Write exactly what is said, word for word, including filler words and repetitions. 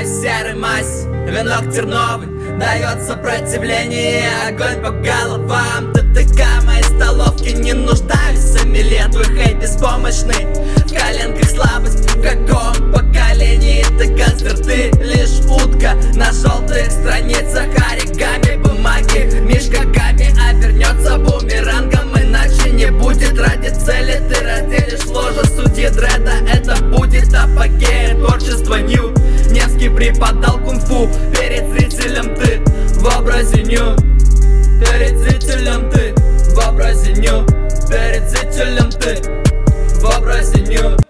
серой массе. Венок терновый дает сопротивление, огонь по головам. ТТК моей столовки, не нуждаюсь в сомелье. Твой хейт беспомощный, в коленках слабость. В каком поколении ты гангстер, ты лишь утка на желтых страницах оригами бумаги. Мишка Габи обернется бумерангом, иначе не будет. Ради цели ты разделишь ложа судьи Дреда. Это будет апогея творчества Нью. Невский преподал кунг-фу перед зрителем, ты в образе Нью. Перед зрителем ты в образе Нью. Перед зрителем ты в образе Нью.